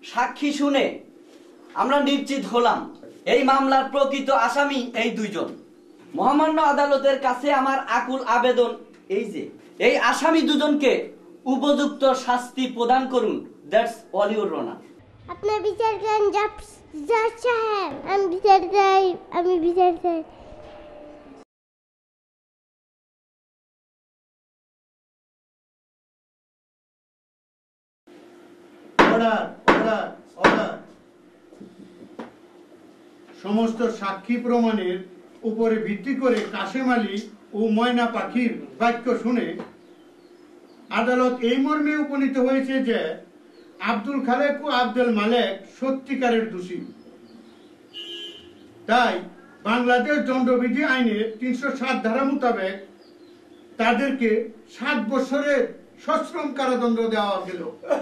সাক্ষী শুনে আমরা নিশ্চিত হলাম এই মামলার প্রকৃত আসামি এই দুইজন। মহামান্য আদালতের কাছে আমার আকুল আবেদন এই আসামি দুজনকে উপযুক্ত শাস্তি প্রদান করুন। That's all your honour. আপনি বিচার করেন জজ সাহেব। আমি বিচার চাই। সমস্ত সাক্ষী প্রমাণের উপরে ভিত্তি করে কাশেম আলী ও ময়না পাখির বাক্য শুনে আদালত এই মর্মে উপনীত হয়েছে যে আব্দুল খালেক ও আব্দুল মালেক সত্যিকারের দোষী। তাই বাংলাদেশ দণ্ডবিধি আইনের ৩০৭ ধারা মোতাবেক তাদেরকে ৭ বছরের সশ্রম কারাদণ্ড দেওয়া গেল।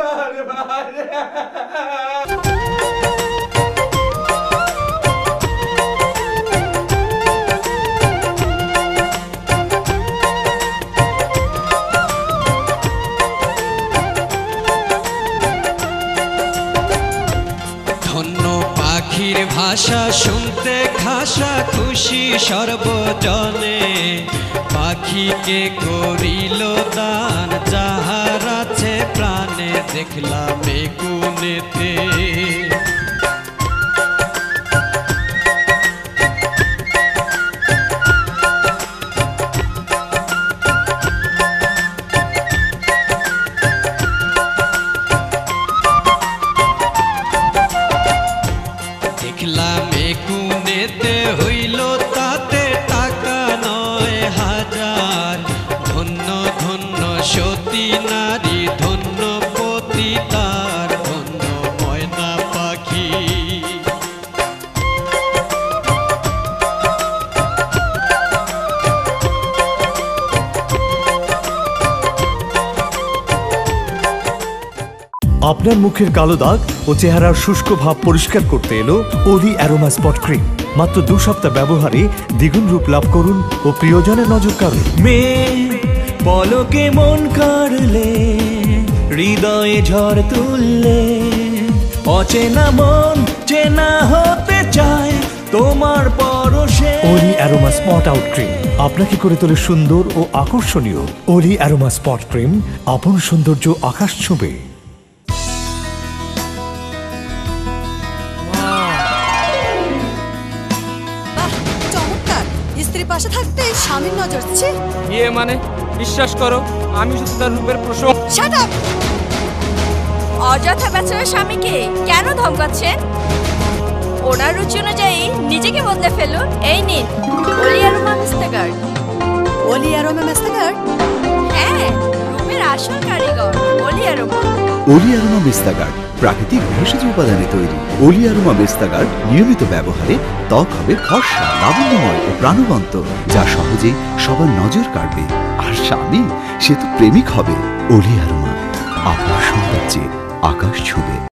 পাখির ভাষা শুনতে খাসা খুশি সর্বজনে, পাখিকে করিল দান যাহার আছে প্রাণে, দেখলাম একুনেতে হইল তাতে টাকা ৯,০০০। ধন্য ধন্য সতী নারী, ধন্য পতি তার, ধন্য ময়না পাখি। আপনার মুখের কালো দাগ ও চেহারার শুষ্ক ভাব পরিষ্কার করতে এলো ওলি অ্যারোমা স্পট ক্রিম। মাত্র ২ সপ্তাহ ব্যবহারে দ্বিগুণ রূপ লাভ করুন ও প্রিয়জনের নজর কাড়ুন। মেয়ে পলকে মন কাড়লে, হৃদয়ে ঝড় তুললে, অচেনা মন চেনা হতে চায় তোমার পরশে। ওলি অ্যারোমা স্পট আউট ক্রিম আপনাকে করে তোলে সুন্দর ও আকর্ষণীয়। ওলি অ্যারোমা স্পট ক্রিম, আপন সৌন্দর্য আকাশ ছুঁবে। স্ত্রী পাশে থাকতে স্বামীর নজর ছে। বিয়ে মানে বিশ্বাস করো আমি শুধু তার রূপের প্রশংসা। Shut up! অযথা বেচারা স্বামীকে কেন ধমকাচ্ছেন? ওনার রুচি অনুযায়ী নিজেকে বদলে ফেলুন। এই নিন ওলি অ্যারোমা মেস্তাগার্ড। ওলি অ্যারোমা মেস্তাগার্ড? হ্যাঁ, রূপের আসল কারিগর ওলি অ্যারোমা। ওলি অ্যারোমা মেস্তাগার্ড প্রাকৃতিক ভেষজ উপাদানে তৈরি। ওলি অ্যারোমা মেস্তাগার্ড নিয়মিত ব্যবহারে ত্বক হবে ফর্সা, লাবণ্যময় ও প্রাণবন্ত, যা সহজেই সবার নজর কাড়বে। আর স্বামী সে তো প্রেমিক হবে। ওলি অ্যারোমা আপনার সৌন্দর্যে আকাশ ছুঁবে।